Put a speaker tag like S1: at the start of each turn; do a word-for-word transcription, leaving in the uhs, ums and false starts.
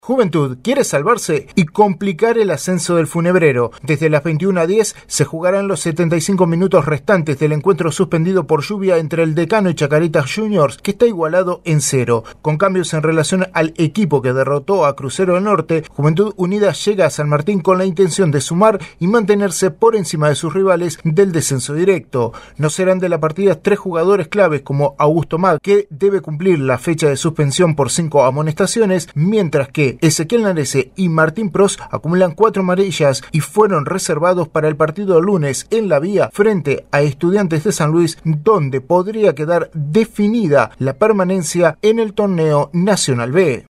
S1: Juventud quiere salvarse y complicar el ascenso del Funebrero. Desde las veintiuna a diez se jugarán los setenta y cinco minutos restantes del encuentro suspendido por lluvia entre el Decano y Chacarita Juniors, que está igualado en cero. Con cambios en relación al equipo que derrotó a Crucero del Norte, Juventud Unida llega a San Martín con la intención de sumar y mantenerse por encima de sus rivales del descenso directo. No serán de la partida tres jugadores claves como Augusto Mag, que debe cumplir la fecha de suspensión por cinco amonestaciones, mientras que Ezequiel Narese y Martín Pros acumulan cuatro amarillas y fueron reservados para el partido del lunes en La Vía frente a Estudiantes de San Luis, donde podría quedar definida la permanencia en el torneo Nacional B.